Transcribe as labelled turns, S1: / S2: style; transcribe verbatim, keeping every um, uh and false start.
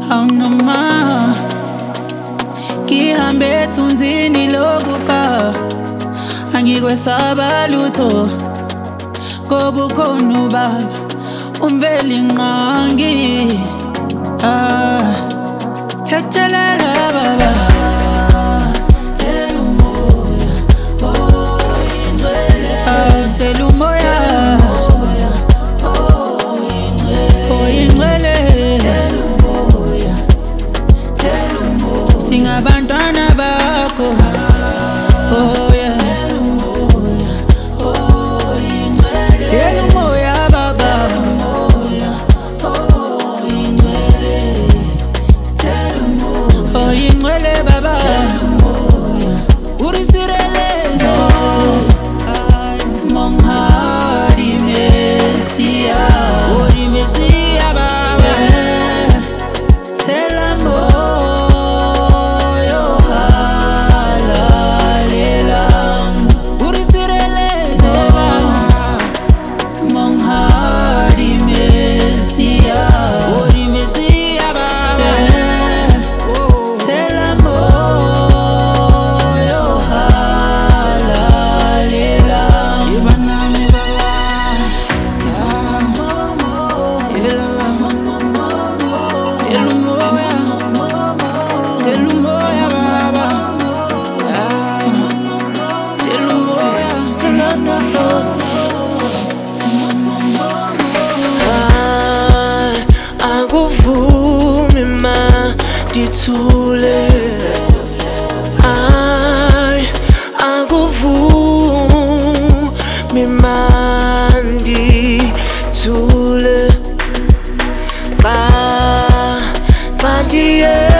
S1: awunoma ngihambe ethunzini lokufa angikwesaba lutho ngoba ukhona ubaba umveli nqangi ah thethelela baba thela umoya oh ingcwele ah thela umoya oh ingcwele thela umoya thela umoya singabantwana bakho oh yeah thela umoya oh ingcwele thela umoya baba oh ingcwele thela umoya oh ingcwele baba urisirelezo ay monghadi mesia uri mesia baba thela moyo halalela urisirelezo monghadi mesia uri mesia baba thela moyo halalela ibanami baba tamomo elamomo telumoya telumoya baba telumoya telumoya
S2: Anguvumi ma dithule ay anguvumi ma dithule ba ba ndiye